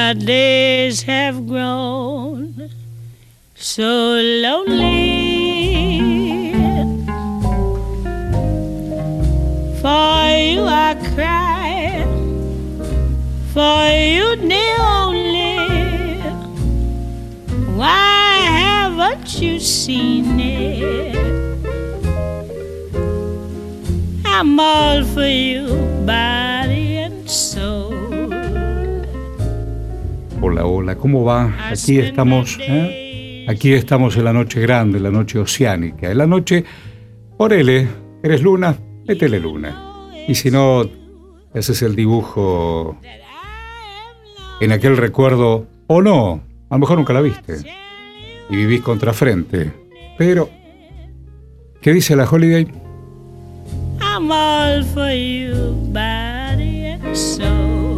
My days have grown so lonely. For you I cry, for you the only. Why haven't you seen it? I'm all for you, body and soul. Hola, hola, ¿cómo va? Aquí estamos, Aquí estamos en la noche grande, la noche oceánica. En la noche, orele, ¿eres luna? Métele luna. Y si no, haces el dibujo en aquel recuerdo, o no, a lo mejor nunca la viste. Y vivís contrafrente. Pero, ¿qué dice la Holiday? I'm all for you, body and soul.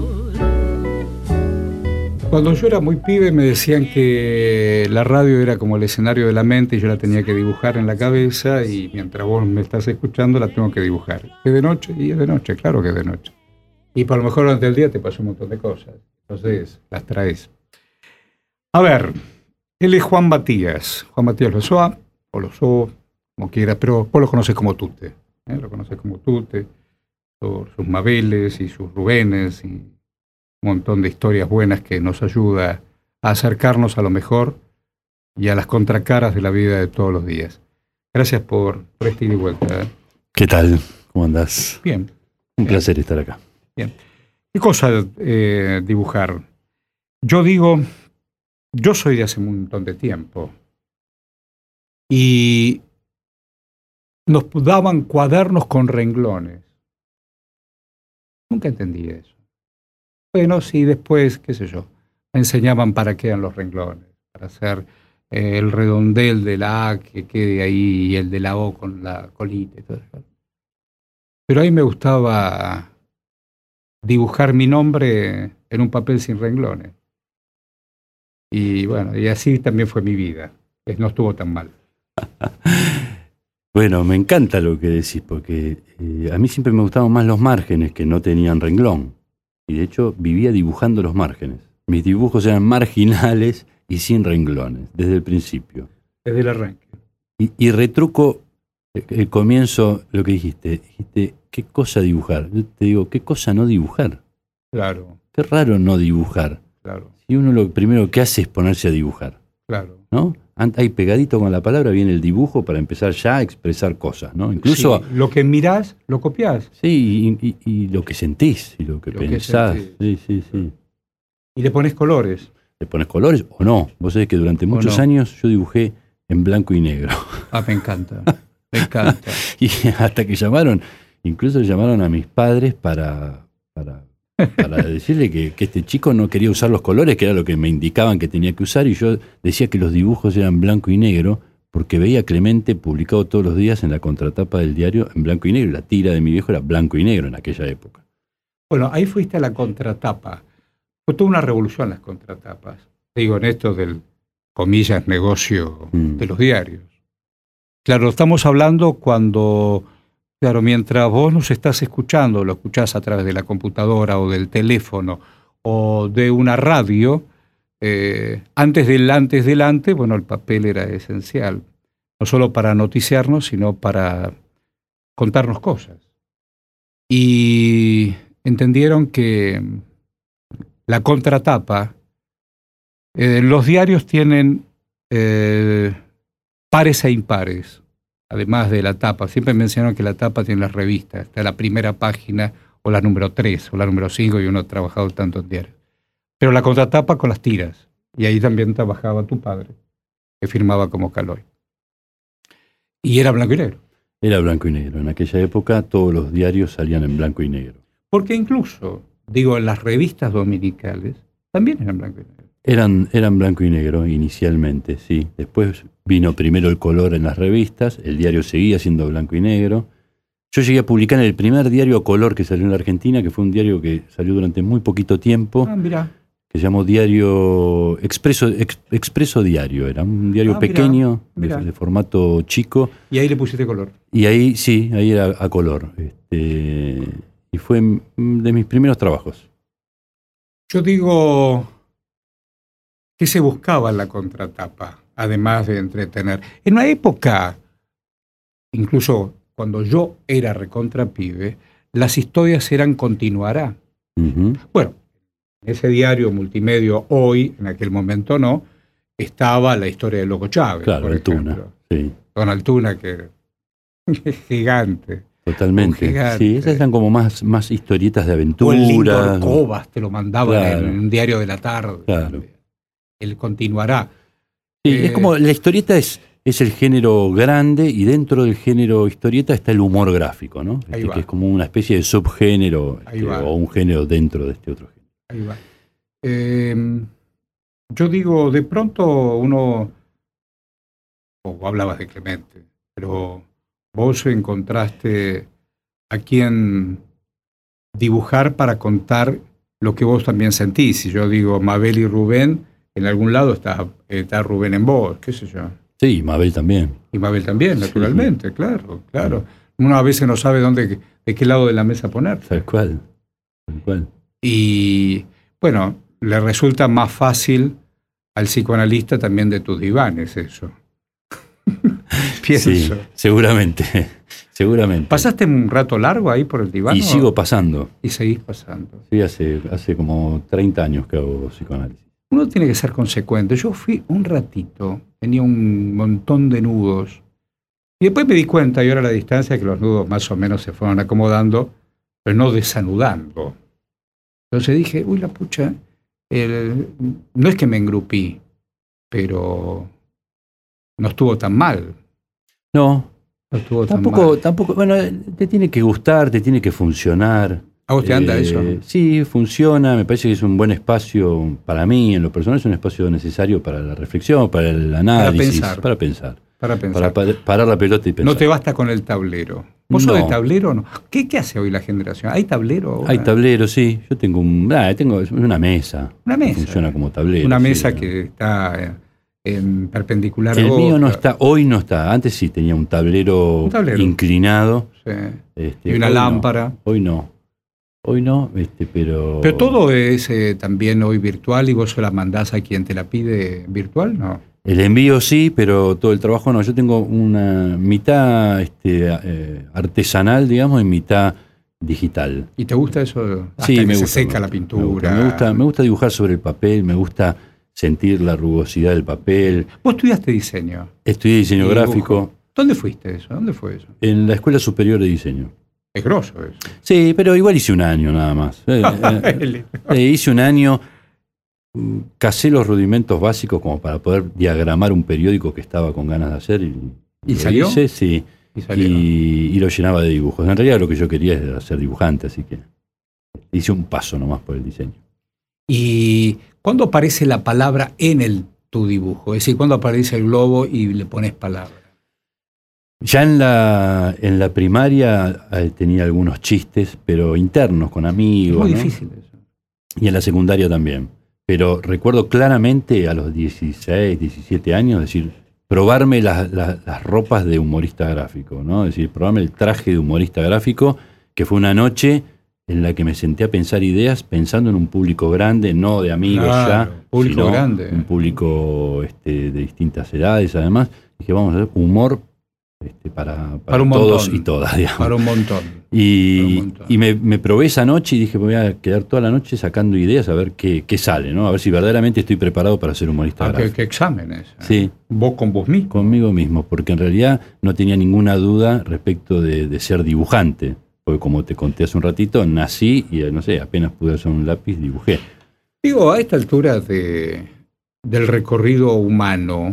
Cuando yo era muy pibe me decían que la radio era como el escenario de la mente y yo la tenía que dibujar en la cabeza y mientras vos me estás escuchando la tengo que dibujar. ¿Es de noche? Y es de noche, claro que es de noche. Y por lo mejor durante el día te pasó un montón de cosas. Entonces las traes. A ver, él es Juan Matías. Juan Matías Lozoa, o Lozoa, como quieras, pero vos lo conoces como Tute. Lo conoces como Tute, por sus Mabeles y sus Rubénes y un montón de historias buenas que nos ayuda a acercarnos a lo mejor y a las contracaras de la vida de todos los días. Gracias por este ida y vuelta. ¿Qué tal? ¿Cómo andás? Bien. Un placer estar acá. Bien. ¿Qué cosa dibujar? Yo digo, yo soy de hace un montón de tiempo y nos daban cuadernos con renglones. Nunca entendí eso. Bueno, sí, después, qué sé yo, me enseñaban para qué eran los renglones, para hacer el redondel de la A que quede ahí y el de la O con la colita y todo eso. Pero ahí me gustaba dibujar mi nombre en un papel sin renglones. Y bueno, y así también fue mi vida. No estuvo tan mal. Bueno, me encanta lo que decís, porque a mí siempre me gustaban más los márgenes que no tenían renglón. Y de hecho vivía dibujando los márgenes. Mis dibujos eran marginales y sin renglones, desde el principio. Desde el arranque. Y retruco el comienzo, lo que dijiste. Dijiste, ¿qué cosa dibujar? Yo te digo, ¿qué cosa no dibujar? Claro. Qué raro no dibujar. Claro. Si uno lo primero que hace es ponerse a dibujar. Claro. ¿No? Ahí pegadito con la palabra viene el dibujo para empezar ya a expresar cosas, ¿no? Incluso sí, lo que mirás, lo copiás. Sí, y lo que sentís y lo que pensás. Sí. Y le pones colores. ¿Le pones colores o no? Vos sabés que durante muchos años yo dibujé en blanco y negro. Ah, me encanta. Me encanta. Y hasta que incluso llamaron a mis padres para decirle que este chico no quería usar los colores, que era lo que me indicaban que tenía que usar, y yo decía que los dibujos eran blanco y negro, porque veía a Clemente publicado todos los días en la contratapa del diario en blanco y negro. La tira de mi viejo era blanco y negro en aquella época. Bueno, ahí fuiste a la contratapa. Fue toda una revolución las contratapas. Digo, en esto del, comillas, negocio de los diarios. Claro, estamos hablando cuando... Claro, mientras vos nos estás escuchando, lo escuchás a través de la computadora o del teléfono o de una radio, antes del bueno, el papel era esencial, no solo para noticiarnos, sino para contarnos cosas. Y entendieron que la contratapa, los diarios tienen pares e impares. Además de la tapa, siempre mencionan que la tapa tiene las revistas, está la primera página o la número 3 o la número 5 y uno ha trabajado tanto en diarios. Pero la contratapa con las tiras, y ahí también trabajaba tu padre, que firmaba como Caloi. Y era blanco y negro. Era blanco y negro. En aquella época todos los diarios salían en blanco y negro. Porque incluso, digo, las revistas dominicales también eran blanco y negro. Eran blanco y negro inicialmente, sí. Después vino primero el color en las revistas, el diario seguía siendo blanco y negro. Yo llegué a publicar en el primer diario a color que salió en la Argentina, que fue un diario que salió durante muy poquito tiempo, que se llamó Diario Expreso Diario. Era un diario pequeño, de formato chico. Y ahí le pusiste color. Y ahí, sí, ahí era a color. Y fue de mis primeros trabajos. Yo digo... ¿Qué se buscaba en la contratapa? Además de entretener. En una época, incluso cuando yo era recontrapibe, las historias eran continuará. Ujú. Bueno, en ese diario multimedio hoy, en aquel momento no, estaba la historia de Loco Chávez, Claro, por el Tuna. ejemplo. Sí, Don Altuna, que es gigante. totalmente. Un gigante. Sí, esas eran como más historietas de O el aventura. Lindor Cobas, te lo mandaban Claro. en un diario de la tarde. Claro. Él continuará. Sí, es como la historieta es el género grande y dentro del género historieta está el humor gráfico, ¿no? Ahí va. Que es como una especie de subgénero Ahí va. o un género dentro de este otro género. Ahí va. Yo digo, de pronto uno, o hablabas de Clemente, pero vos encontraste a quien dibujar para contar lo que vos también sentís. Si yo digo Mabel y Rubén, en algún lado está Rubén en vos, qué sé yo. Sí, Mabel también. Y Mabel también, naturalmente, claro, claro. Uno a veces no sabe de qué lado de la mesa ponerse. Tal cual. Tal cual. Y bueno, le resulta más fácil al psicoanalista también de tus divanes eso. Pienso. Sí, seguramente. Seguramente. ¿Pasaste un rato largo ahí por el diván? Y sigo pasando. Y seguís pasando. Sí, hace como 30 años que hago psicoanálisis. Uno tiene que ser consecuente. Yo fui un ratito, tenía un montón de nudos. Y después me di cuenta, y ahora a la distancia, que los nudos más o menos se fueron acomodando, pero no desanudando. Entonces dije, uy, la pucha, no es que me engrupí, pero no estuvo tan mal. No, No estuvo tan mal. tampoco, bueno, te tiene que gustar, te tiene que funcionar. ¿A vos te anda eso? Sí, funciona, me parece que es un buen espacio para mí, en lo personal es un espacio necesario para la reflexión, para el análisis, para pensar. Para pensar. Para parar la pelota y pensar. No te basta con el tablero. ¿Vos sos de tablero o no? ¿Qué hace hoy la generación? ¿Hay tablero ahora? Hay tablero, sí. Yo tengo tengo una mesa. Una mesa. Funciona como tablero. Una mesa sí, que está en perpendicular el a mío no otra. está, hoy no está. Antes sí tenía un tablero inclinado. Sí. Y una lámpara. Hoy no. Hoy no, pero... Pero todo es también hoy virtual y vos se la mandás a quien te la pide virtual, ¿no? El envío sí, pero todo el trabajo no. Yo tengo una mitad artesanal, digamos, y mitad digital. ¿Y te gusta eso? Hasta Sí, que me se gusta. seca la pintura. Me gusta dibujar sobre el papel, me gusta sentir la rugosidad del papel. Vos estudiaste diseño. Estudié diseño Y gráfico. dibujo. ¿Dónde fuiste eso? ¿Dónde fue eso? En la Escuela Superior de Diseño. Es grosso eso. Sí, pero igual hice un año nada más. Hice un año, casé los rudimentos básicos como para poder diagramar un periódico que estaba con ganas de hacer. ¿Y lo salió? hice, sí. Y lo llenaba de dibujos. En realidad lo que yo quería era ser dibujante, así que hice un paso nomás por el diseño. ¿Y cuándo aparece la palabra en tu dibujo? Es decir, ¿cuándo aparece el globo y le pones palabra? Ya en la primaria tenía algunos chistes, pero internos, con amigos. Es muy ¿no? difícil eso. Y en la secundaria también. Pero recuerdo claramente a los 16, 17 años, decir, probarme las ropas de humorista gráfico, ¿no? Es decir, probarme el traje de humorista gráfico, que fue una noche en la que me senté a pensar ideas pensando en un público grande, no de amigos Claro, público sino grande. un público de distintas edades, además. Dije, vamos a hacer humor para un todos montón. y todas, digamos. Para un montón. Y me probé esa noche y dije, me voy a quedar toda la noche sacando ideas a ver qué sale, ¿no? A ver si verdaderamente estoy preparado para ser humorista gráfico. ¿Qué exámenes? Sí. ¿Vos con vos mismo? Conmigo mismo, porque en realidad no tenía ninguna duda respecto de ser dibujante. Porque como te conté hace un ratito, nací y, no sé, apenas pude hacer un lápiz, dibujé. Digo, a esta altura del recorrido humano,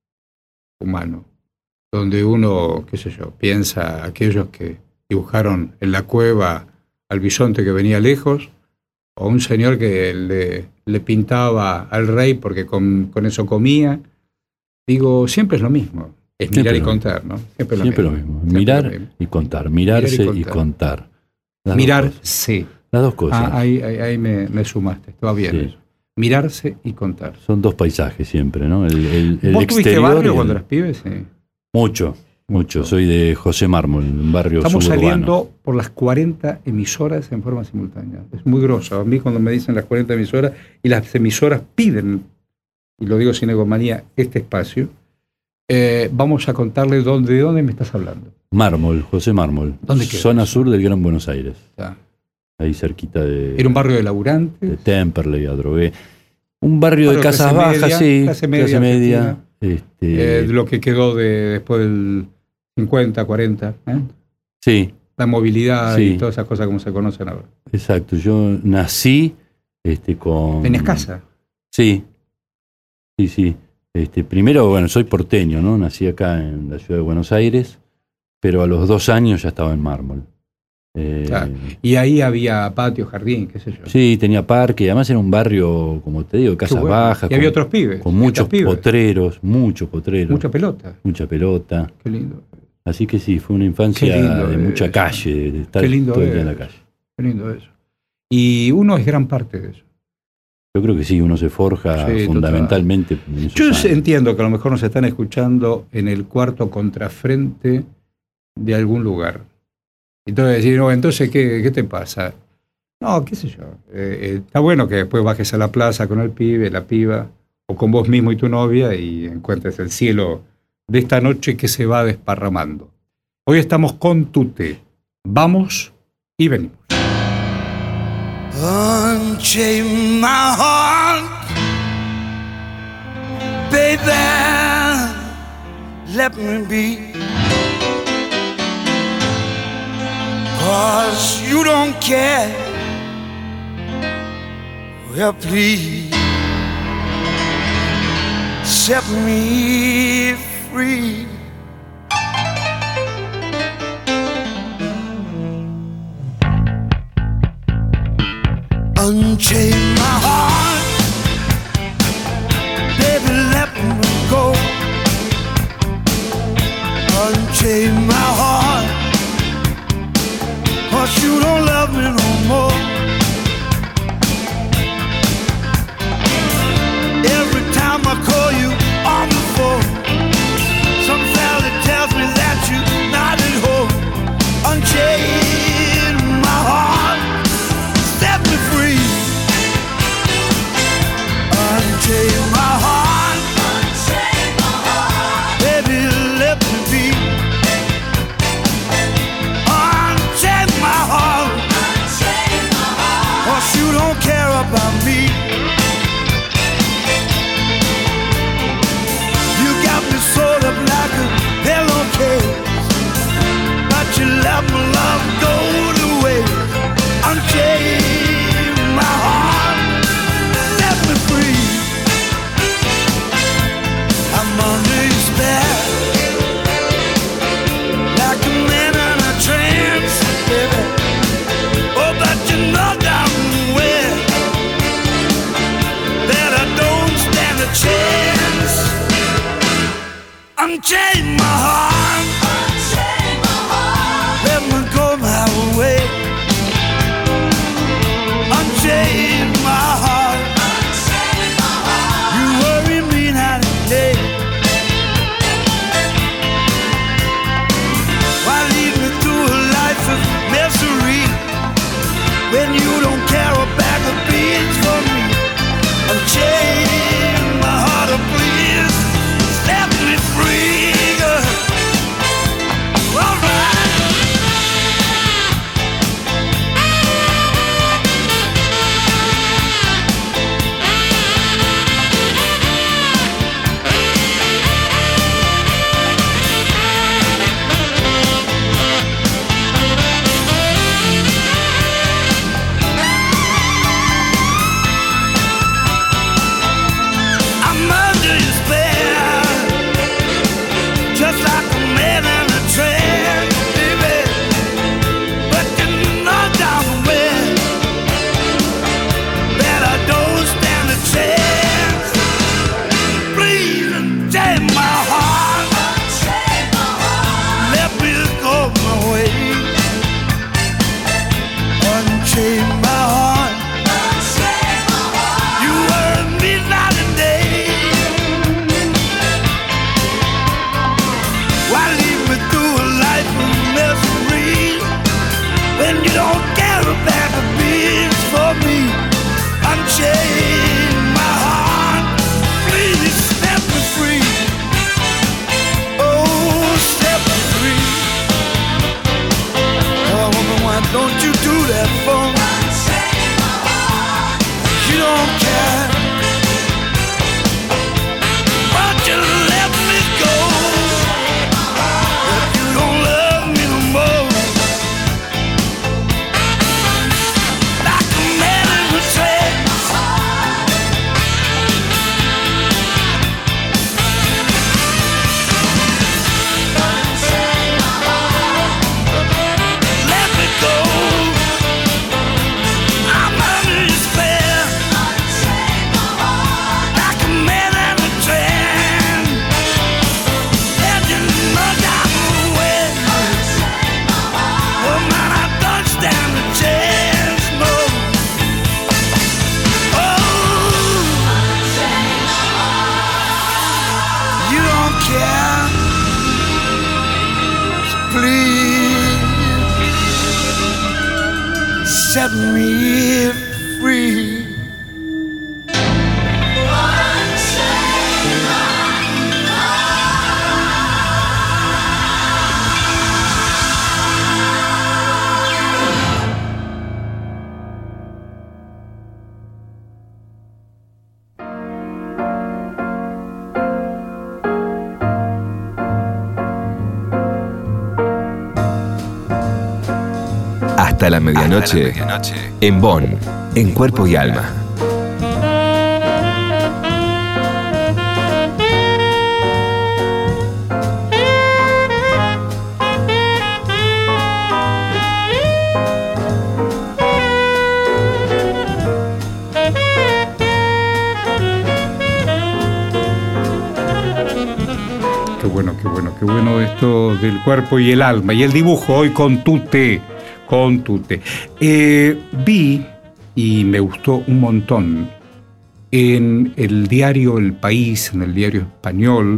donde uno, qué sé yo, piensa aquellos que dibujaron en la cueva al bisonte que venía lejos, o un señor que le pintaba al rey porque con eso comía. Digo, siempre es lo mismo. Es mirar Siempre y contar, ¿no? Siempre lo mismo. Mirar y contar. Mirarse y contar. Mirarse. Las dos cosas. Ahí me sumaste. Estaba bien Sí. eso. Mirarse y contar. Son dos paisajes siempre, ¿no? El ¿Vos exterior. tuviste barrio cuando eras pibes? Sí. Mucho. Soy de José Mármol, un barrio Estamos suburbano. saliendo por las 40 emisoras en forma simultánea. Es muy grosso. A mí cuando me dicen las 40 emisoras y las emisoras piden y lo digo sin egomanía, este espacio, vamos a contarle de dónde me estás hablando. Mármol, José Mármol. ¿Dónde queda? Zona sur del Gran Buenos Aires. Ah. Ahí cerquita de... Era un barrio de laburantes. De Temperley, Adrogué. Un barrio de casas bajas, sí. Clase media. Lo que quedó después del 50, 40. Sí. La movilidad Sí. y todas esas cosas como se conocen ahora. Exacto. Yo nací con... ¿Tenías casa? Sí. Sí. Primero, bueno, soy porteño, ¿no? Nací acá en la ciudad de Buenos Aires, pero a los 2 años ya estaba en Mármol. Claro. Y ahí había patio, jardín, qué sé yo. Sí, tenía parque, además era un barrio, como te digo, de casas bajas. Y había otros pibes. Con muchos potreros, muchos potreros. Mucha pelota. Mucha pelota. Qué lindo. Así que sí, fue una infancia de mucha calle, de estar todo el día en la calle. Qué lindo eso. Y uno es gran parte de eso. Yo creo que sí, uno se forja fundamentalmente. Yo entiendo que a lo mejor nos están escuchando en el cuarto contrafrente de algún lugar. Entonces decir, no, entonces, ¿qué te pasa? No, qué sé yo. Está bueno que después bajes a la plaza con el pibe, la piba, o con vos mismo y tu novia y encuentres el cielo de esta noche que se va desparramando. Hoy estamos con Tute. Vamos y venimos. Unchain my heart, baby, let me be. 'Cause you don't care. Well, please set me free. Unchain my heart, baby, let me go. Unchain my heart, 'cause you don't love me no more. Every time I call you on the phone, some fella tells me that you're not at home. Unchain my heart, set me free. Unchain my heart, baby, let me be. Unchain my heart, 'cause you don't care about me. You got me sewed up like a pillowcase, but you let my love go to waste. Unchain my heart, set me free. I'm under your spell, like a man in a trance, baby. Oh, but you know damn well that I don't stand a chance. Unchain my heart, let me go my way. Unchain my heart, you worry me night and day. Why lead me through a life of misery when you don't care a bag of beans for me? Unchain my heart, oh please, set me free, girl. All right. I'm under your spell, just like a man in a trance, baby. But you know damn well that I don't stand a chance. Please unchain my heart, let me go my way. Unchain my heart, you worry me night and day. Why lead me through a life of misery when you don't care a bag of beans for me? Unchain my heart, please. you do that for? You don't care. Won't you let me go? If you don't love me no more. Like a man in a trance. Let me go. I'm under your spell. Like a man in a trance. There's just no doubt away. Oh man, I don't stand a chance, no. Oh, you don't care. So please set me free. Hasta la medianoche, en Bonn, en Cuerpo y Alma. Qué bueno esto del cuerpo y el alma. Y el dibujo hoy con Tute. Vi, y me gustó un montón, en el diario El País, en el diario español,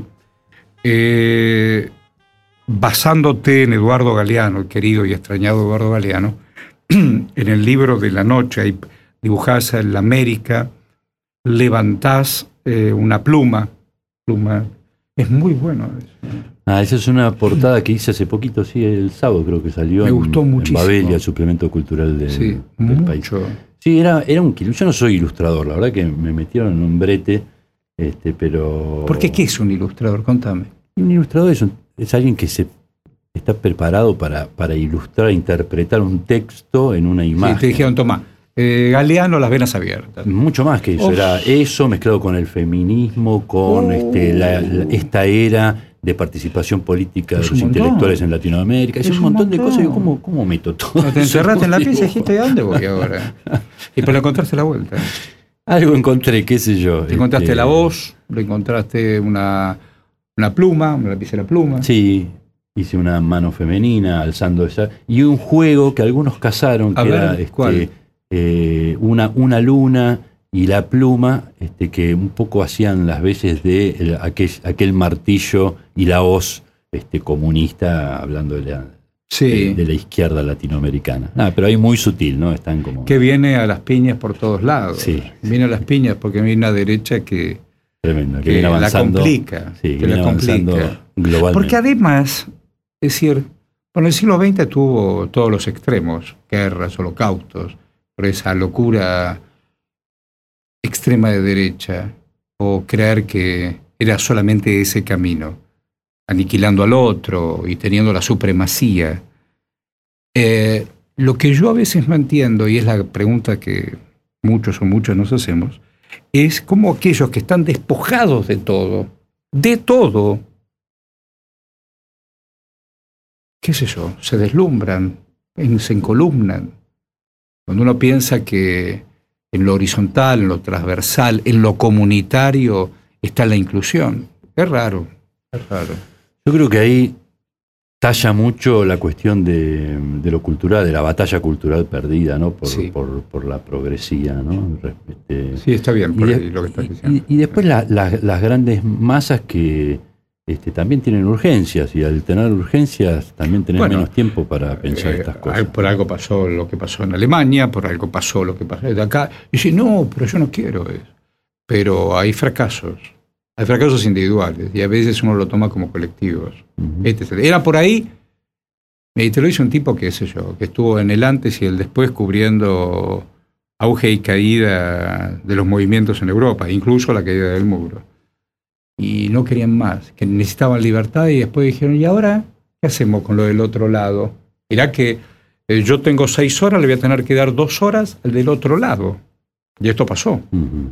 basándote en Eduardo Galeano, el querido y extrañado Eduardo Galeano, en el libro de la noche, ahí dibujás en la América, levantás una pluma, es muy bueno eso. Esa es una portada que hice hace poquito, sí, el sábado creo que salió. Me gustó muchísimo. En Babelia, el suplemento cultural del país. Sí, era un kilo. Yo no soy ilustrador, la verdad que me metieron en un brete, pero... ¿Por qué? ¿Qué es un ilustrador? Contame. Un ilustrador es alguien que está preparado para ilustrar, interpretar un texto en una imagen. Sí, te dijeron, toma, Galeano, las venas abiertas. Mucho más que eso. Era eso mezclado con el feminismo, con esta era de participación política de los intelectuales en Latinoamérica. Es un montón de cosas. Yo, ¿cómo meto todo? Te encerraste en la pieza y dijiste, ¿a dónde voy ahora? Y pues le encontraste la vuelta. Algo encontré, qué sé yo. Te encontraste la voz, le encontraste una pluma, una lapicera pluma. Sí, hice una mano femenina alzando esa. Y un juego que algunos cazaron, que era ¿cuál? Una luna y la pluma, que un poco hacían las veces de aquel martillo y la hoz comunista, hablando de la izquierda latinoamericana. Pero ahí muy sutil, ¿no? Están como... Que viene a las piñas por todos lados. Sí. Viene a las piñas porque viene una derecha que... Tremendo, que viene avanzando, la complica. Sí, que la complica. Globalmente. Porque además, es decir, bueno, el siglo XX tuvo todos los extremos, guerras, holocaustos, por esa locura extrema de derecha, o creer que era solamente ese camino, aniquilando al otro y teniendo la supremacía. Lo que yo a veces no entiendo, y es la pregunta que muchos o muchas nos hacemos, es cómo aquellos que están despojados de todo, qué sé yo, se deslumbran, se encolumnan. Cuando uno piensa que en lo horizontal, en lo transversal, en lo comunitario está la inclusión. Es raro. Yo creo que ahí talla mucho la cuestión de lo cultural, de la batalla cultural perdida, ¿no? Por la progresía, ¿no? Sí, está bien por ahí lo que estás diciendo. Y después las grandes masas que también tienen urgencias, y al tener urgencias también tener menos tiempo para pensar estas cosas. Por algo pasó lo que pasó en Alemania, por algo pasó lo que pasó de acá. Y dice, no, pero yo no quiero eso. Pero hay fracasos individuales, y a veces uno lo toma como colectivos. Uh-huh. Era por ahí, Y te lo dice un tipo, qué sé yo, que estuvo en el antes y el después cubriendo auge y caída de los movimientos en Europa, incluso la caída del muro. Y no querían más, que necesitaban libertad, y después dijeron, ¿y ahora qué hacemos con lo del otro lado? Mirá que yo tengo 6 horas, le voy a tener que dar 2 horas al del otro lado. Y esto pasó. Ujú.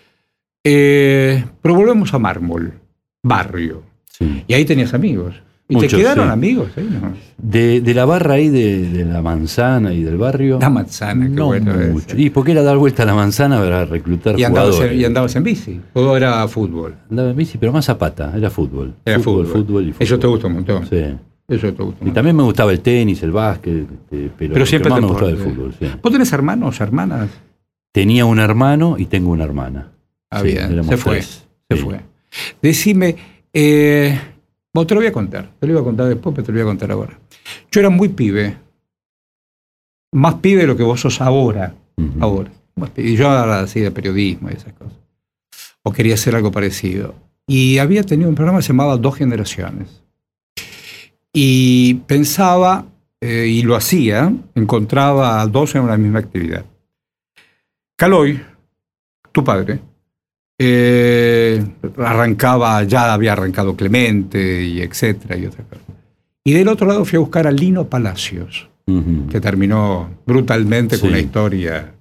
Pero volvemos a Mármol, barrio. Sí. Y ahí tenías amigos. ¿Y Muchos, te quedaron sí. amigos? ¿No? De la barra ahí de la manzana y del barrio. La manzana, qué no bueno es. mucho. Y porque era dar vuelta a la manzana para reclutar jugadores. Y andabas en bici. ¿O era fútbol? Andaba en bici, pero más a pata, era fútbol. Era fútbol. Eso te gusta un montón. Sí. Eso te gusta un Y montón. también me gustaba el tenis, el básquet, pero lo siempre que más me deporte. gustaba el fútbol. Sí. ¿Vos tenés hermanos, hermanas? Tenía un hermano y tengo una hermana. Ah, Sí, bien. éramos Se fue. 3. Se Sí. fue. Decime, vos te lo voy a contar. Te lo iba a contar después, pero te lo voy a contar ahora. Yo era muy pibe. Más pibe de lo que vos sos ahora. Ujú. Ahora. Más pibe. Y yo ahora así de periodismo y esas cosas. O quería hacer algo parecido. Y había tenido un programa que se llamaba 2 Generaciones. Y pensaba, y lo hacía, encontraba a 2 en una misma actividad. Caloi, tu padre, ya había arrancado Clemente y etcétera y otra cosa. Y del otro lado fui a buscar a Lino Palacios, Ujú. que terminó brutalmente con Sí. una historia.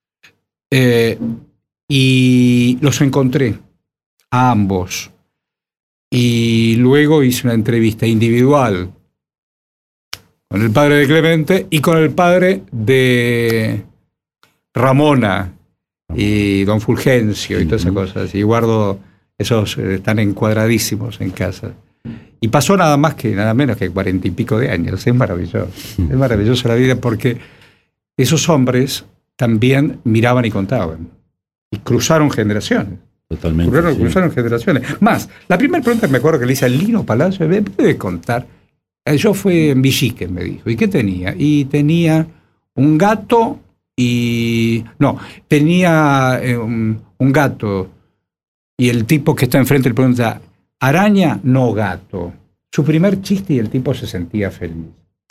Y los encontré a ambos. Y luego hice una entrevista individual con el padre de Clemente y con el padre de Ramona y don Fulgencio y todas esas cosas. Y guardo esos, están encuadradísimos en casa. Y pasó nada menos que 40 y pico de años. Es maravilloso. Es maravilloso la vida porque esos hombres también miraban y contaban. Y cruzaron generaciones. Totalmente. sí. Cruzaron generaciones. Más, la primera pregunta que me acuerdo que le hice al Lino Palacio, ¿me puede contar? Yo fui en Villique, me dijo. ¿Y qué tenía? Y tenía un gato y... No, tenía un gato. Y el tipo que está enfrente le pregunta, ¿araña? No, gato. Su primer chiste y el tipo se sentía feliz.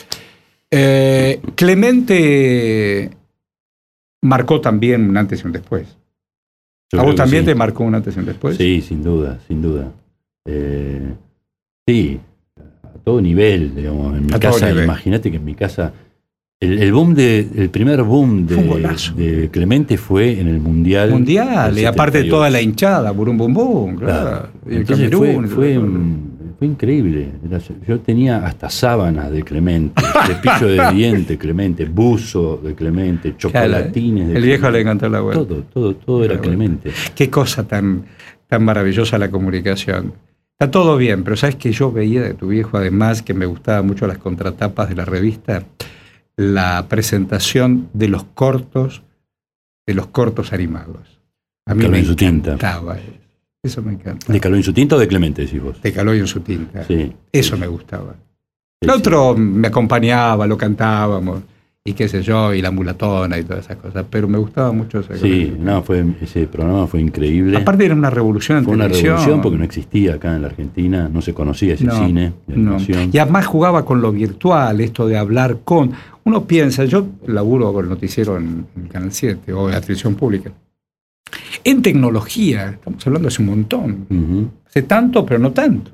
Clemente marcó también un antes y un después. Yo ¿A creo vos que también sí. te marcó un antes y un después? Sí, sin duda, sin duda. Sí, a todo nivel, digamos. En mi A todo casa, nivel. imagínate que en mi casa, el primer boom Fue un golazo. de Clemente fue en el Mundial. Mundial, del y aparte 78. toda la hinchada, burum bum bum, claro. Claro. Y el Entonces Camerún, y fue todo. increíble. Yo tenía hasta sábanas de Clemente, cepillo de diente Clemente, buzo de Clemente, chocolatines de El viejo Clemente. le encantó la vuelta. Todo era Claro. Clemente. Qué cosa tan maravillosa la comunicación. Está todo bien, pero ¿sabes que yo veía de tu viejo, además, que me gustaban mucho las contratapas de la revista? La presentación de los cortos animados. A mí Caló me en su tinta. encantaba eso me encantaba. ¿De Caló en su tinta o de Clemente, decís vos? De Caloi en su tinta. Sí. Eso Sí. me gustaba. Sí, El otro me acompañaba, lo cantábamos, y qué sé yo, y la mulatona y todas esas cosas, pero me gustaba mucho esa Sí, cosa. ese programa fue increíble. Aparte era una revolución en Fue una televisión. revolución porque no existía acá en la Argentina, no se conocía ese cine de no. animación. Y además jugaba con lo virtual, esto de hablar con... Uno piensa, yo laburo con el noticiero en el Canal 7 o en la televisión pública. En tecnología, estamos hablando hace un montón. Ujú. Hace tanto, pero no tanto.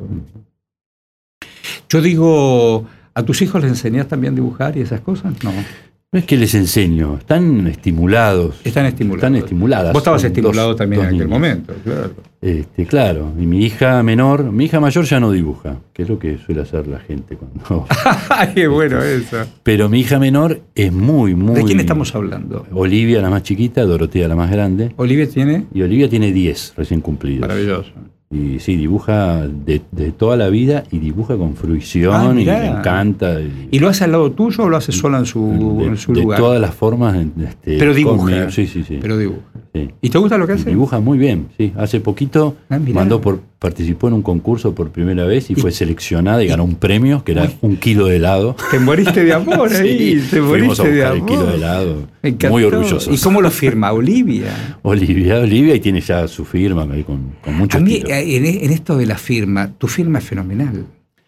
Yo digo, ¿a tus hijos les enseñás también a dibujar y esas cosas? No. No es que les enseño, están estimulados. Están estimulados. Están estimuladas. Vos estabas Son estimulado también en aquel niñas. momento, claro. Claro, y mi hija mayor ya no dibuja, que es lo que suele hacer la gente cuando... Ay, qué bueno eso. Pero mi hija menor es muy... ¿De quién estamos hablando? Olivia, la más chiquita, Dorotea, la más grande. Olivia tiene... Y Olivia tiene 10 recién cumplidos. Maravilloso. Y sí, dibuja de toda la vida y dibuja con fruición y mirá. le encanta. ¿Y lo hace al lado tuyo o lo hace sola en su de lugar? todas las formas. Pero dibuja. conmigo. Sí. Pero dibuja. Sí. ¿Y te gusta lo que hace? Dibuja muy bien, sí. Hace poquito Mirá. participó en un concurso por primera vez y fue seleccionada y ganó un premio que era 1 kilo de helado. Te moriste de amor ahí. Sí, Te fuimos a moriste de buscar amor. el kilo de helado. Me encantó. Muy orgullosos. ¿Y cómo lo firma? Olivia. Olivia y tiene ya su firma ahí con muchos A mí, kilos. en esto de la firma, tu firma es fenomenal.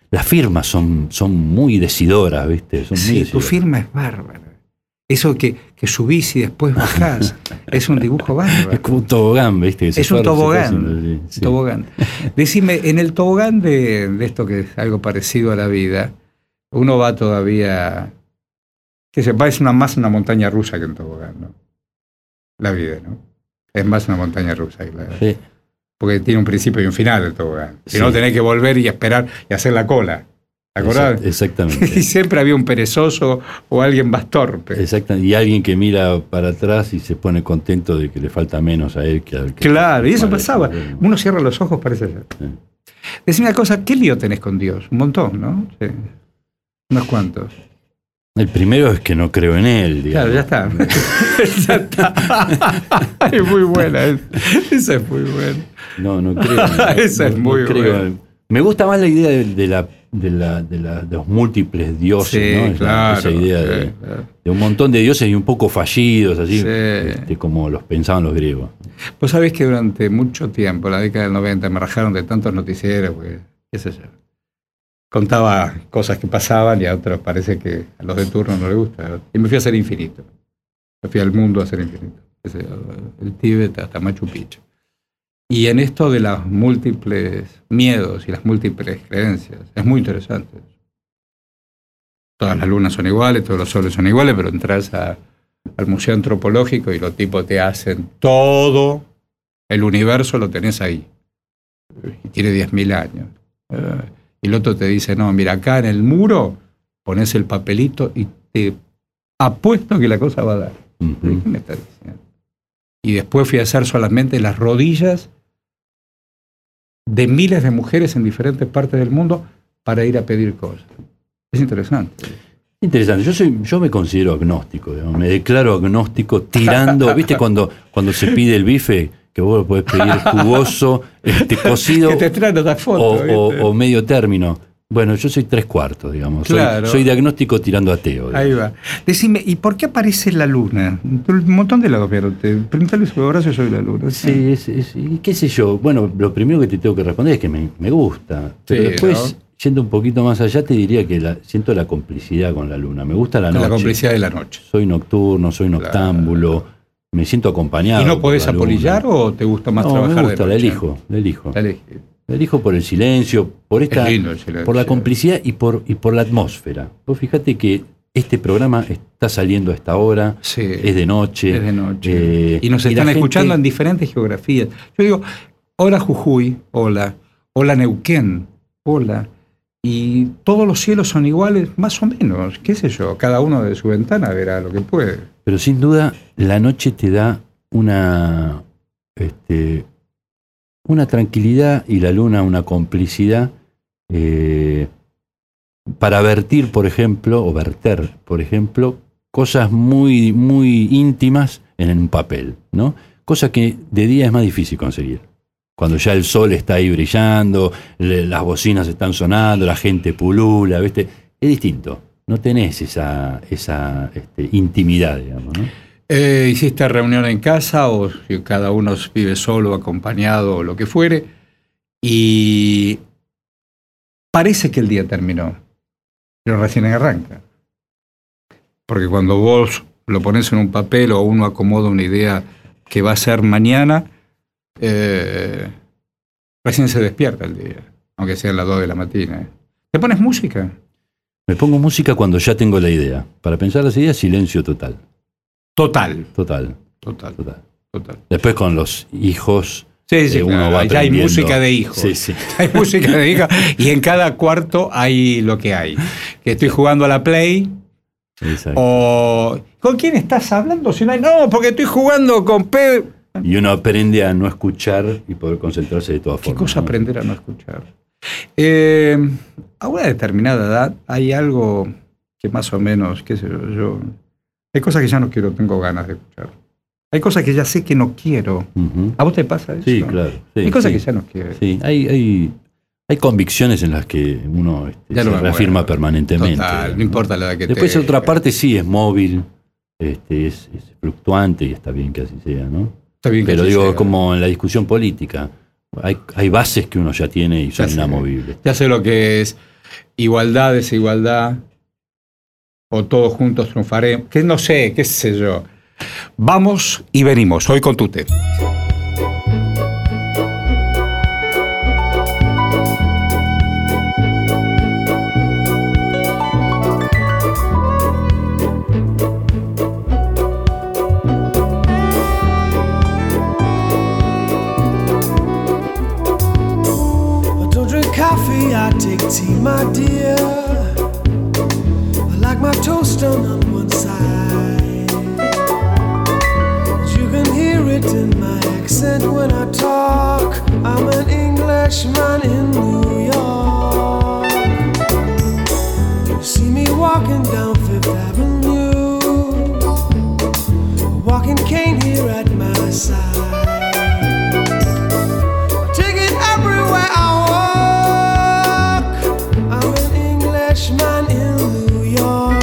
las firmas son muy decidoras, ¿viste? Son muy Sí, tu decidoras. firma es bárbara. Eso que subís y después bajás, es un dibujo bárbaro. Es como un tobogán, ¿viste? Que se Es un fue tobogán. haciendo, sí. Tobogán. Decime, en el tobogán de esto que es algo parecido a la vida, uno va todavía, que se va, es más una montaña rusa que un tobogán, ¿no? La vida, ¿no? Es más una montaña rusa. Sí. Porque tiene un principio y un final el tobogán. Si Sí. no, tenés que volver y esperar y hacer la cola. ¿Te acordás? Exactamente. Y siempre había un perezoso o alguien más torpe. Exactamente. Y alguien que mira para atrás y se pone contento de que le falta menos a él que al que. Claro, y eso Vale, pasaba. sí. Uno cierra los ojos, parece ser. Sí. Decime una cosa, ¿qué lío tenés con Dios? Un montón, ¿no? Sí. Unos cuantos. El primero es que no creo en él, digamos. Claro, ya está. Ya está. Es muy buena. Esa es muy buena. No creo. Esa es muy buena. Me gusta más la idea de los múltiples dioses, Sí, ¿no? claro. Esa idea Sí, claro. de un montón de dioses y un poco fallidos, así, Sí. como los pensaban los griegos. Vos sabés que durante mucho tiempo, la década del 90, me rajaron de tantos noticieros, porque, qué sé yo. Contaba cosas que pasaban y a otros parece que a los de turno no les gusta. Y me fui a hacer infinito. Me fui al mundo a hacer infinito. Qué sé yo, el Tíbet hasta Machu Picchu. Y en esto de los múltiples miedos y las múltiples creencias, es muy interesante. Todas las lunas son iguales, todos los soles son iguales, pero entras al museo antropológico y los tipos te hacen todo, el universo lo tenés ahí. Y tiene 10.000 años. Y el otro te dice, no, mira, acá en el muro pones el papelito y te apuesto que la cosa va a dar. Ujú. ¿Qué me estás diciendo? Y después fui a hacer solamente las rodillas de miles de mujeres en diferentes partes del mundo para ir a pedir cosas. Es interesante. Interesante. Yo me considero agnóstico, digamos. Me declaro agnóstico tirando, ¿viste cuando se pide el bife? Que vos lo podés pedir jugoso, cocido Que te traen otra foto. ¿viste? o medio término. Bueno, yo soy 3/4, digamos. Claro. Soy de agnóstico tirando ateo. Ahí va. Decime, ¿y por qué aparece la luna? Un montón de lados, pero pregúntale sobre Horacio sobre la luna. Sí, y qué sé yo. Bueno, lo primero que te tengo que responder es que me gusta. Pero Sí, después, ¿no? yendo un poquito más allá, te diría que siento la complicidad con la luna. Me gusta la noche. La complicidad de la noche. Soy nocturno, soy noctámbulo. Me siento acompañado. ¿Y no por podés la luna. apolillar o te gusta más No, trabajar me gusta, de la noche? elijo. La elegís. La elijo por el silencio, por Es lindo el silencio. por la complicidad y por la atmósfera. Vos fíjate que este programa está saliendo a esta hora, Sí. es de noche. Es de noche. Y nos la están gente- escuchando en diferentes geografías. Yo digo, hola Jujuy, hola. Hola Neuquén, hola. Y todos los cielos son iguales, más o menos. Qué sé yo, cada uno de su ventana verá lo que puede. Pero sin duda, la noche te da una tranquilidad y la luna una complicidad para verter, por ejemplo, cosas muy, muy íntimas en un papel, ¿no? Cosa que de día es más difícil conseguir. Cuando ya el sol está ahí brillando, las bocinas están sonando, la gente pulula, ¿viste? Es distinto. No tenés esa intimidad, digamos, ¿no? Hiciste reunión en casa o si cada uno vive solo, acompañado o lo que fuere, y parece que el día terminó, pero recién arranca. Porque cuando vos lo pones en un papel o uno acomoda una idea que va a ser mañana, recién se despierta el día, aunque sean las 2 de la mañana. ¿Te pones música? Me pongo música cuando ya tengo la idea. Para pensar las ideas, silencio total. Total. Total. Después con los hijos, Sí, uno claro, va ya hay aprendiendo. música de hijos. Sí. Hay música de hijos y en cada cuarto hay lo que hay. Que estoy jugando a la Play Exacto. o... ¿Con quién estás hablando? Si no hay... No, porque estoy jugando con P... Y uno aprende a no escuchar y poder concentrarse de todas ¿Qué formas. cosa ¿no? aprender a no escuchar? A una determinada edad hay algo que más o menos, qué sé yo... Hay cosas que ya no quiero, tengo ganas de escuchar. Hay cosas que ya sé que no quiero. Ujú. ¿A vos te pasa eso? Sí, claro. Sí, Hay cosas sí. que ya no quiero. Sí, hay convicciones en las que uno Ya se no me reafirma acuerdo. permanentemente. Total, no importa la edad que Después tenga. otra parte sí es móvil, es fluctuante y está bien que así sea, ¿no? Está bien que Pero así digo, sea. como en la discusión política, hay bases que uno ya tiene y son Ya sé. inamovibles. Ya sé lo que es. igualdad, desigualdad, o todos juntos triunfaremos, que no sé, qué sé yo. Vamos y venimos, hoy con Tute. I take tea, my dear. I like my toast done on one side. You can hear it in my accent when I talk. I'm an Englishman in New York. You see me walking down Fifth Avenue, a walking cane here at my side. Take it everywhere I man in New York.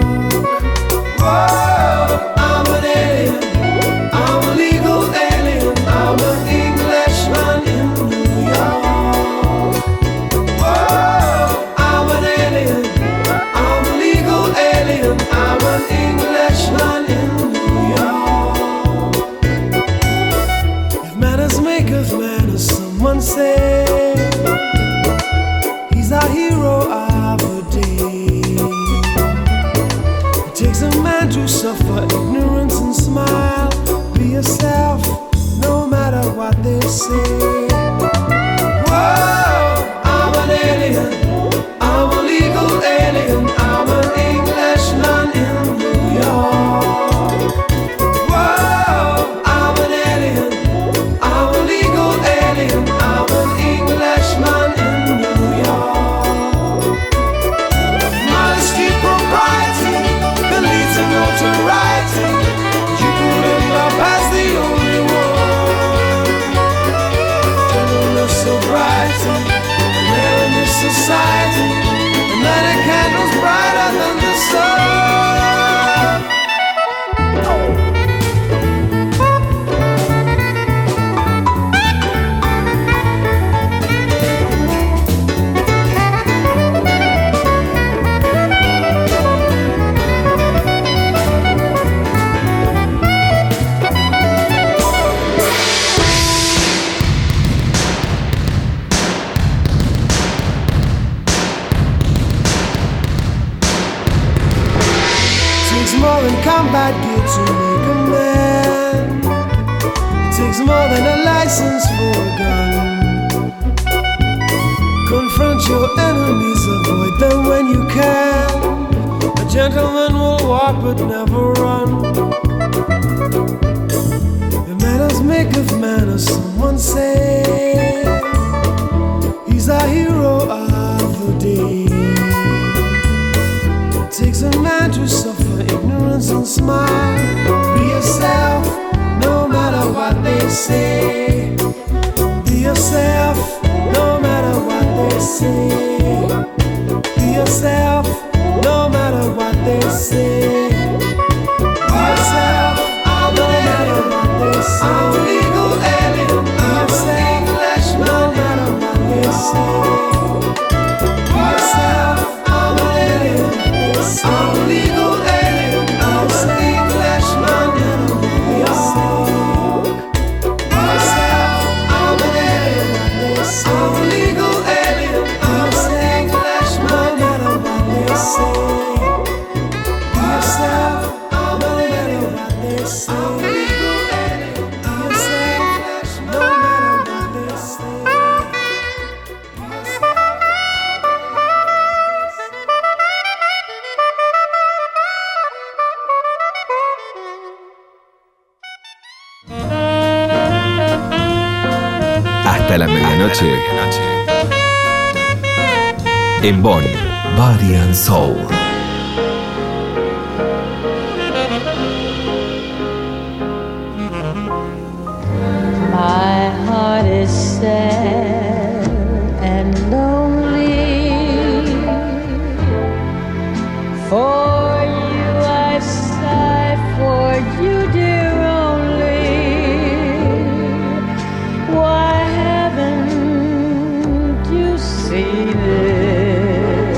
Whoa, I'm an alien, I'm a legal alien, I'm an Englishman in New York. Whoa, I'm an alien, I'm a legal alien, I'm an Englishman in New York. If manners make of manners, someone say he's our hero of the day. It takes a man to suffer ignorance and smile. Be yourself, no matter what they say. Whoa, I'm an alien, I'm a legal alien, I'm an Englishman in New York. Whoa, I'm an alien, I'm a legal alien, I'm an Englishman in New York. Modesty, propriety, can lead to notoriety. You could end up as the only one. Gentleness, sobriety, and in this society, and light a candle's brighter than the sun. More than combat gear to make a man. It takes more than a license for a gun. Confront your enemies, avoid them when you can. A gentleman will walk but never run. The manners make of manners, someone say. He's our hero of the day. It takes a man to suffer ignorance and smile. Be yourself, no matter what they say. Be yourself, no matter what they say. Be yourself, no matter what they say. Be yourself, no matter what they say. I'm a legal alien, I'm an Englishman, no matter what they say. Be yourself, I'm an alien, I'm a legal alien, I'm an Englishman in New York. Be yourself, I'm an alien, I'm a legal alien, I'm an Englishman, no matter what they say. Be yourself, I'm an alien, I'm a legal alien, I'm an Englishman, no matter what they say. Hasta la medianoche. En Bonn, Body and Soul. My heart is sad and lonely. For you I sigh, for you dear only. Why haven't you seen it?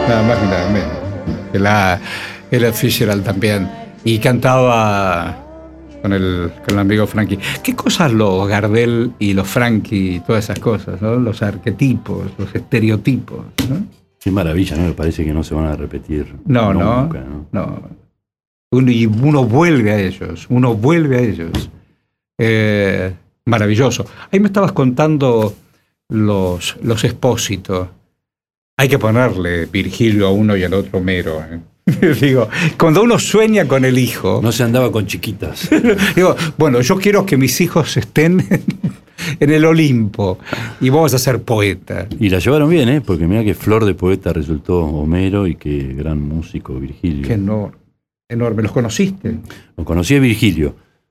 nada más ni nada menos. El Ed Fitzgerald también. Y cantaba con el amigo Frankie. ¿Qué cosas los Gardel y los Frankie y todas esas cosas, ¿no? Los arquetipos, los estereotipos, ¿no? Qué maravilla, ¿no? Me parece que no se van a repetir No, nunca, no. Uno vuelve a ellos, maravilloso. Ahí me estabas contando los Espósito. Hay que ponerle Virgilio a uno y al otro Homero, ¿eh? Digo, cuando uno sueña con el hijo... No se andaba con chiquitas. Digo, bueno, yo quiero que mis hijos estén en el Olimpo y vamos a ser poetas. Y la llevaron bien, ¿eh? Porque mira qué flor de poeta resultó Homero y qué gran músico Virgilio. Qué enorme. ¿Los conociste? Lo conocí a Virgilio.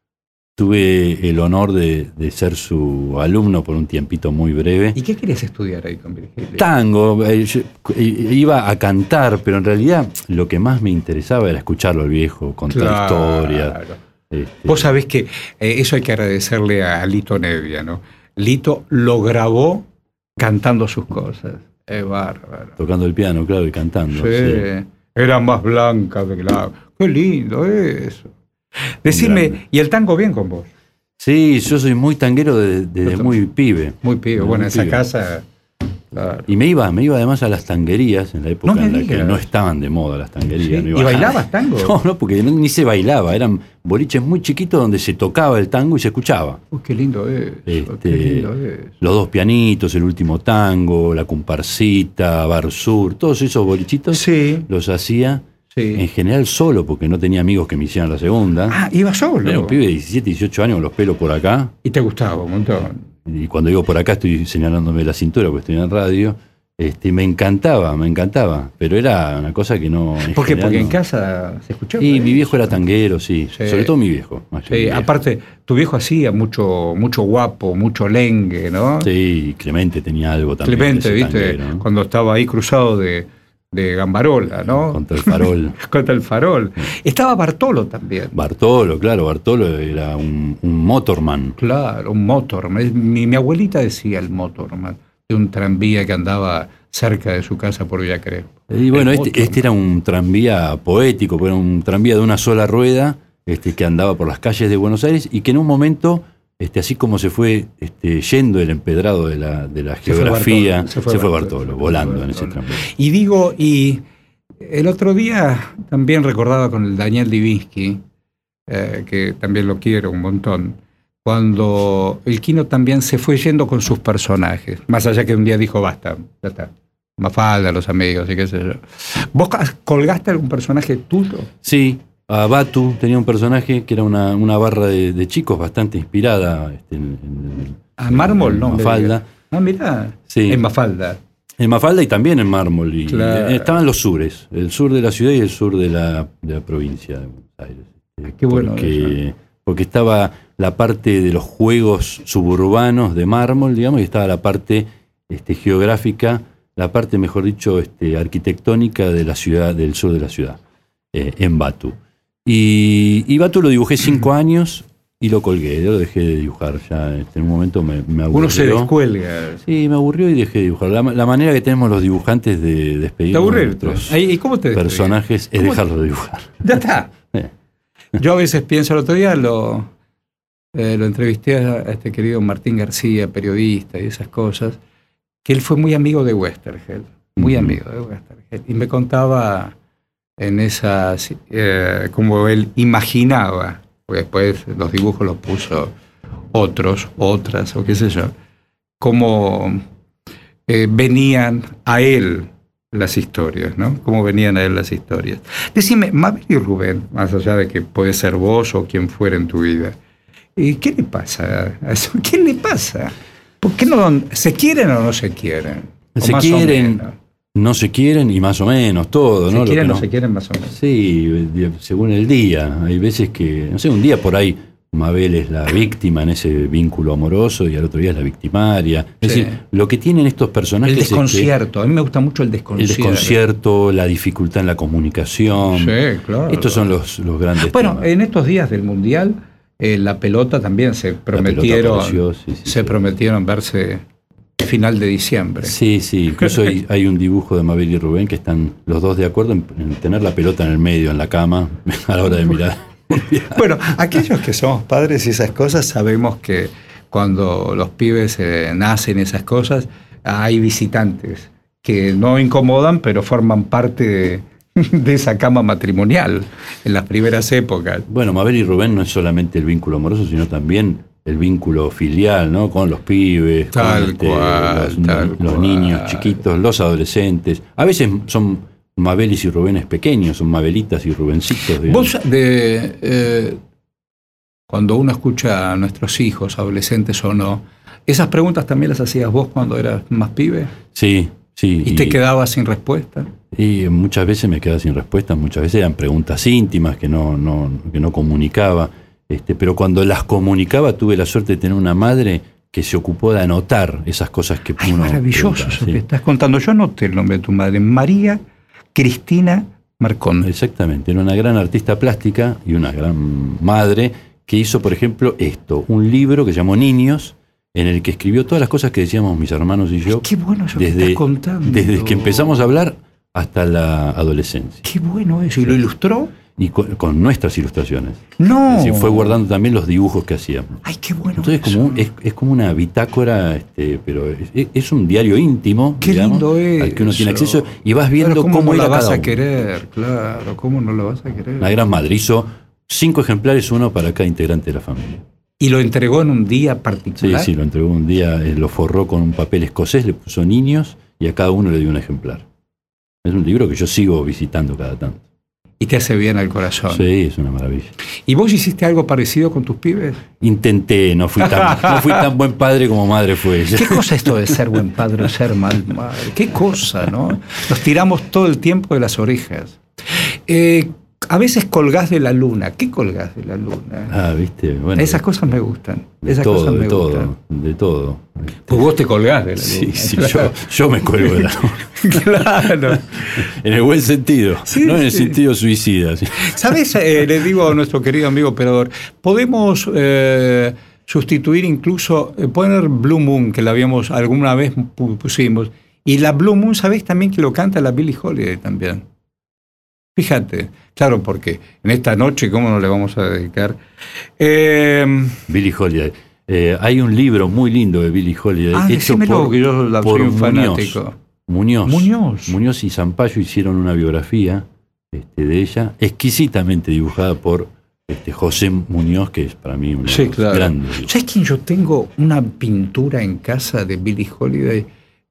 Tuve el honor de ser su alumno por un tiempito muy breve. ¿Y qué querías estudiar ahí con Virgilio? Tango. Iba a cantar, pero en realidad lo que más me interesaba era escucharlo al viejo, contar historias. Vos sabés que eso hay que agradecerle a Lito Nevia, ¿no? Lito lo grabó cantando sus cosas. Es bárbaro. Tocando el piano, claro, y cantando. Sí. Era más blanca que la... Qué lindo eso. Decime, ¿y el tango bien con vos? Sí, yo soy muy tanguero desde muy pibe. Muy pibe, bueno, en esa casa... Claro. Y me iba además a las tanguerías en la época en la que no estaban de moda las tanguerías. ¿Sí? No ¿Y bailabas tango? No, porque ni se bailaba, eran boliches muy chiquitos donde se tocaba el tango y se escuchaba. Qué lindo es. Qué lindo es. Los dos pianitos, el último tango, la comparsita, Bar Sur, todos esos bolichitos los hacía en general solo, porque no tenía amigos que me hicieran la segunda. Ah, iba solo. Era un pibe de 17, 18 años con los pelos por acá. Y te gustaba un montón. Y cuando digo por acá estoy señalándome la cintura porque estoy en radio. Me encantaba, pero era una cosa que no... ¿Por qué? Porque en casa se escuchaba. Y mi viejo era tanguero, sí. Sobre todo mi viejo. Aparte, tu viejo hacía mucho guapo, mucho lengue, ¿no? Sí, Clemente tenía algo también. Clemente, ¿viste? Tanguero, ¿no? Cuando estaba ahí cruzado de Gambarola, ¿no? Contra el Farol. Contra el Farol. Estaba Bartolo también. Bartolo era un motorman. Claro, un motorman. Mi abuelita decía el motorman, de un tranvía que andaba cerca de su casa por Villa Crespo. Y bueno, este era un tranvía poético, era un tranvía de una sola rueda, que andaba por las calles de Buenos Aires y que en un momento, así como se fue yendo el empedrado de la geografía, se fue Bartolo, volando en ese tranvía. Y el otro día también recordaba con el Daniel Divinsky, que también lo quiero un montón, cuando el Quino también se fue yendo con sus personajes, más allá que un día dijo, basta, ya está, Mafalda, los amigos y qué sé yo. ¿Vos colgaste algún personaje tuyo? Sí, a Batu tenía un personaje que era una barra de chicos bastante inspirada ¿A Mármol? No, Mafalda. Ah, mirá, sí. En Mafalda. En Mafalda y también en Mármol. Y claro. Estaban los sures, el sur de la ciudad y el sur de la provincia de Buenos Aires. Qué bueno porque estaba la parte de los juegos suburbanos de Mármol, digamos, y estaba la parte geográfica, la parte, mejor dicho, arquitectónica de la ciudad, del sur de la ciudad, en Batu. Y Batu lo dibujé 5 años y lo colgué, yo lo dejé de dibujar, ya en un momento me aburrió. Uno se descuelga. Sí, me aburrió y dejé de dibujar. La manera que tenemos los dibujantes de despedir a nuestros ¿Y cómo te personajes es dejarlos de dibujar. Ya está. Yo a veces pienso, el otro día lo entrevisté a este querido Martín García, periodista y esas cosas, que él fue muy amigo de Westergel, y me contaba en esas, como él imaginaba, porque después los dibujos los puso otras, o qué sé yo, cómo venían a él las historias, ¿no? Cómo venían a él las historias. Decime, Mabel y Rubén, más allá de que puede ser vos o quien fuera en tu vida, ¿qué le pasa a eso? ¿Qué le pasa? ¿Por qué no se quieren o no se quieren? Se quieren, no se quieren y más o menos todo, ¿no? Se quieren o no se quieren más o menos. Sí, según el día. Hay veces que, no sé, un día por ahí Mabel es la víctima en ese vínculo amoroso y al otro día es la victimaria. Es decir, lo que tienen estos personajes el desconcierto. A mí me gusta mucho el desconcierto. El desconcierto, la dificultad en la comunicación. Sí, claro. Estos son los grandes temas. temas. En estos días del Mundial, la pelota también se prometieron, prometieron verse final de diciembre. Sí, incluso hay un dibujo de Mabel y Rubén que están los dos de acuerdo en tener la pelota en el medio, en la cama, a la hora de mirar. Bueno, aquellos que somos padres y esas cosas sabemos que cuando los pibes nacen esas cosas, hay visitantes que no incomodan, pero forman parte de esa cama matrimonial en las primeras épocas. Bueno, Mabel y Rubén no es solamente el vínculo amoroso, sino también el vínculo filial, ¿no? Con los pibes, con los niños chiquitos, los adolescentes. A veces son Mabelis y Rubénes pequeños, son Mabelitas y Rubencitos. Digamos. Vos, cuando uno escucha a nuestros hijos, adolescentes o no, ¿esas preguntas también las hacías vos cuando eras más pibe? Sí. ¿Y te quedabas sin respuesta? Y muchas veces me quedaba sin respuesta, muchas veces eran preguntas íntimas que no comunicaba. Pero cuando las comunicaba tuve la suerte de tener una madre que se ocupó de anotar esas cosas que uno... Es maravilloso eso que estás contando. Yo anoté el nombre de tu madre, María Cristina Marcón. Exactamente, era una gran artista plástica y una gran madre que hizo, por ejemplo, un libro que se llamó Niños, en el que escribió todas las cosas que decíamos mis hermanos y yo. Qué bueno eso que estás contando. Desde que empezamos a hablar hasta la adolescencia. Qué bueno eso. ¿Y lo ilustró? Y con nuestras ilustraciones. ¡No! Es decir, fue guardando también los dibujos que hacíamos. ¡Ay, qué bueno! Entonces es como una bitácora, pero es un diario íntimo, qué digamos, lindo es al que uno tiene acceso y vas viendo cómo no la vas cada a uno. querer, claro, cómo no la vas a querer. La gran madre hizo 5 ejemplares, uno para cada integrante de la familia. ¿Y lo entregó en un día particular? Sí, lo entregó un día, lo forró con un papel escocés, le puso Niños y a cada uno le dio un ejemplar. Es un libro que yo sigo visitando cada tanto. Y te hace bien al corazón. Sí, es una maravilla. ¿Y vos hiciste algo parecido con tus pibes? Intenté, no fui tan buen padre como madre fue ella. ¿Qué cosa esto de ser buen padre o ser mal madre? ¿Qué cosa, no? Nos tiramos todo el tiempo de las orejas. A veces colgás de la luna. ¿Qué colgás de la luna? Ah, viste. Bueno, esas cosas me gustan. De todo. Pues vos te colgás de la luna. Sí, yo me cuelgo de la luna. Claro. En el buen sentido, no en el sentido suicida. ¿Sí? ¿Sabes? Le digo a nuestro querido amigo operador, podemos sustituir incluso, poner Blue Moon, que la habíamos alguna vez pusimos. Y la Blue Moon, ¿sabés también que lo canta la Billie Holiday también? Fíjate, claro, porque en esta noche, ¿cómo nos le vamos a dedicar? Billie Holiday. Hay un libro muy lindo de Billie Holiday hecho por un fanático. Muñoz y Zampayo hicieron una biografía de ella, exquisitamente dibujada por José Muñoz, que es para mí un grande. ¿Sabes quién? Yo tengo una pintura en casa de Billie Holiday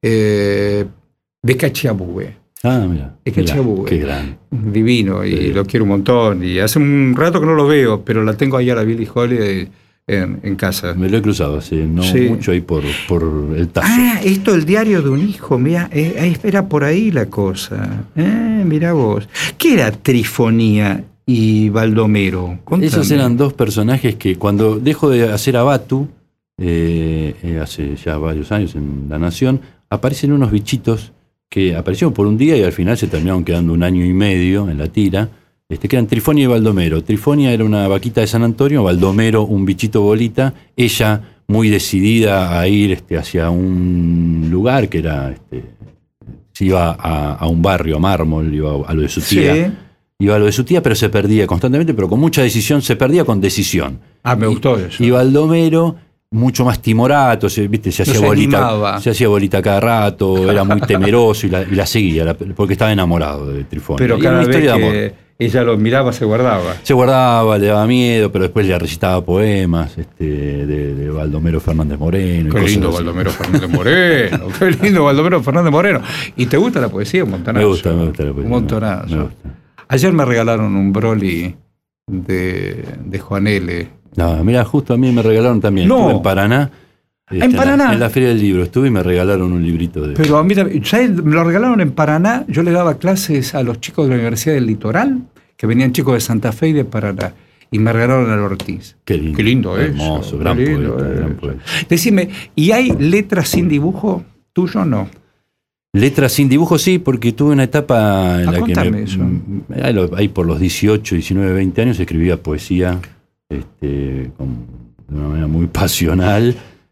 de Cachiabue. Ah, mira. Qué grande. Divino, y lo quiero un montón. Y hace un rato que no lo veo, pero la tengo ahí a la Billie Holiday en casa. Me lo he cruzado hace mucho ahí por el Tazo. Ah, esto el diario de un hijo, mira, era por ahí la cosa. Mirá vos. ¿Qué era Trifonía y Baldomero? Contame. Esos eran dos personajes que cuando dejo de hacer a Batu, hace ya varios años en La Nación, aparecen unos bichitos que aparecieron por un día y al final se terminaron quedando 1 año y medio en la tira, que eran Trifonia y Baldomero. Trifonia era una vaquita de San Antonio, Baldomero un bichito bolita, ella muy decidida a ir hacia un lugar que era, se iba a un barrio, a Mármol, iba a lo de su tía. Sí. Iba a lo de su tía, pero se perdía constantemente, pero con mucha decisión, se perdía con decisión. Me gustó eso. Y Baldomero, mucho más timorato, se hacía bolita cada rato, era muy temeroso y la seguía, porque estaba enamorado de Trifonia. Pero cada vez que ella lo miraba, se guardaba. Se guardaba, le daba miedo, pero después le recitaba poemas de Baldomero Fernández Moreno. Qué lindo Baldomero Fernández Moreno, qué lindo Baldomero Fernández Moreno. ¿Y te gusta la poesía? Un montonazo. Me gusta la poesía. Un montonazo. Ayer me regalaron un Broly de Juan L. No, mira, justo a mí me regalaron también. Estuve en Paraná. ¿En Paraná? En la Feria del Libro estuve y me regalaron un librito de... Pero mira, me lo regalaron en Paraná. Yo le daba clases a los chicos de la Universidad del Litoral, que venían chicos de Santa Fe y de Paraná. Y me regalaron al Ortiz. Qué lindo. Qué lindo es. Hermoso, gran poeta. Decime, ¿y hay letras sin dibujo? ¿Tuyo o no? Letras sin dibujo sí, porque tuve una etapa en la que eso. Ahí por los 18, 19, 20 años escribía poesía de una manera muy pasional.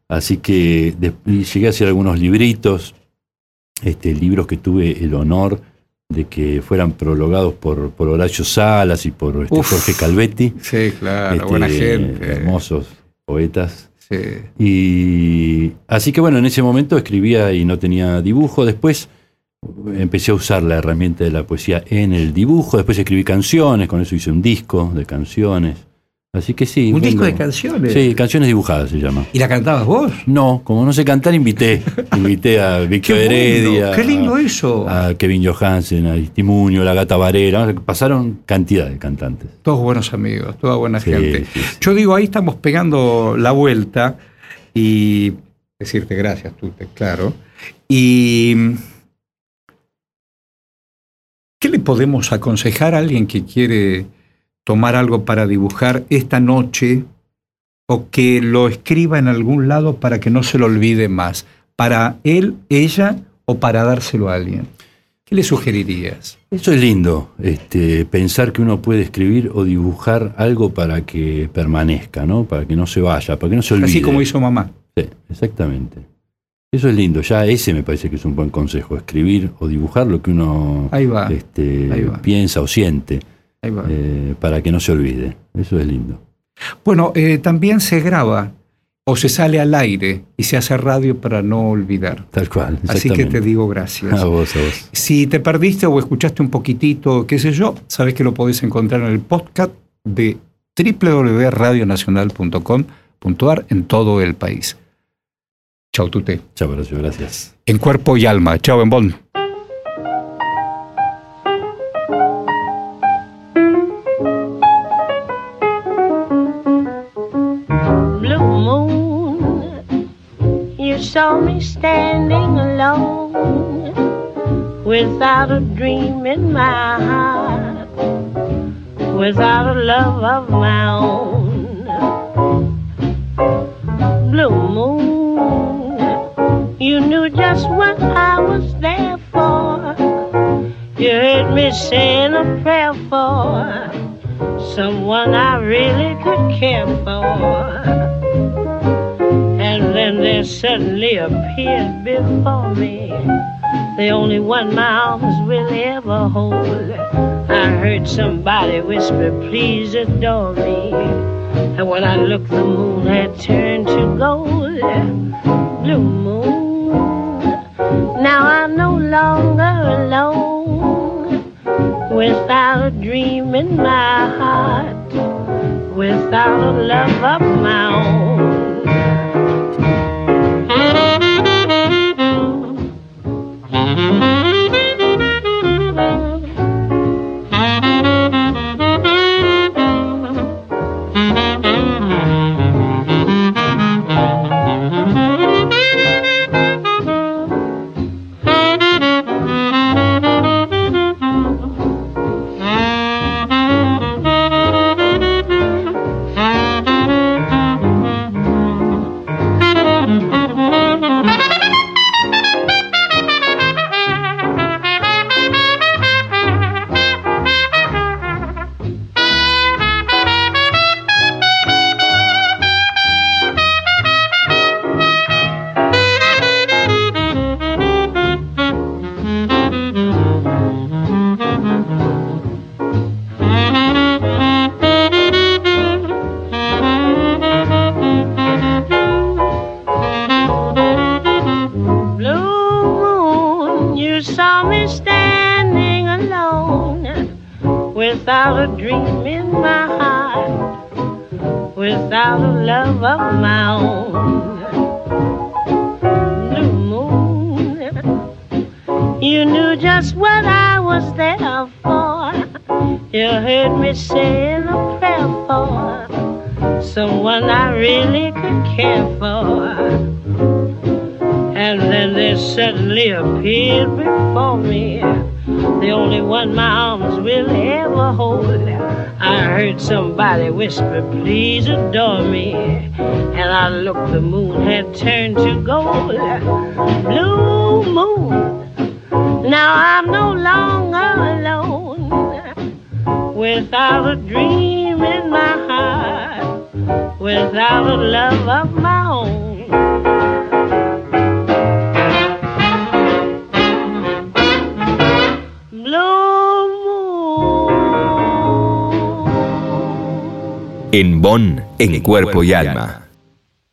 Así que llegué a hacer algunos libritos, libros que tuve el honor de que fueran prologados por Horacio Salas y por Jorge Calvetti. Sí, claro, buena gente. Hermosos poetas. Sí. Y así que bueno, en ese momento escribía y no tenía dibujo. Después empecé a usar la herramienta de la poesía en el dibujo. Después escribí canciones, con eso hice un disco de canciones. Así que sí. ¿Un disco de canciones? Sí, canciones dibujadas se llama. ¿Y la cantabas vos? No, como no sé cantar, invité a Víctor Heredia. Qué lindo eso. A Kevin Johansen, a Estimuño, la Gata Varela. Pasaron cantidad de cantantes. Todos buenos amigos, toda buena Sí, gente. sí. Yo digo, ahí estamos pegando la vuelta y decirte gracias, Tute, claro. Y ¿qué le podemos aconsejar a alguien que quiere tomar algo para dibujar esta noche o que lo escriba en algún lado para que no se lo olvide más? ¿Para él, ella o para dárselo a alguien? ¿Qué le sugerirías? Eso es lindo, pensar que uno puede escribir o dibujar algo para que permanezca, ¿no? Para que no se vaya, para que no se olvide. Así como hizo mamá. Sí, exactamente. Eso es lindo, ya ese me parece que es un buen consejo, escribir o dibujar lo que uno Ahí va, ahí va. piensa o siente. Ahí va. Para que no se olvide. Eso es lindo. Bueno, también se graba o se sale al aire y se hace radio para no olvidar. Tal cual. Así que te digo gracias. A vos. Si te perdiste o escuchaste un poquitito, qué sé yo, sabes que lo podés encontrar en el podcast de www.radionacional.com.ar en todo el país. Chau, Tute. Chau, Horacio, gracias. En cuerpo y alma. Chau, en Bonn. Saw me standing alone without a dream in my heart, without a love of my own. Blue moon, you knew just what I was there for. You heard me saying a prayer for someone I really could care for. And then there suddenly appeared before me the only one my arms will ever hold. I heard somebody whisper, please adore me. And when I looked, the moon had turned to gold. Blue moon, now I'm no longer alone, without a dream in my heart, without a love of my own. Without a dream in my heart, without a love of my own. Blue moon, you knew just what I was there for. You heard me saying a prayer for someone I really could care for. And then there suddenly appeared before me the only one my arms will ever hold. I heard somebody whisper, please adore me. And I looked, the moon had turned to gold. Blue moon, now I'm no longer alone, without a dream in my heart, without a love of my own. En Bonn, en Cuerpo y Alma.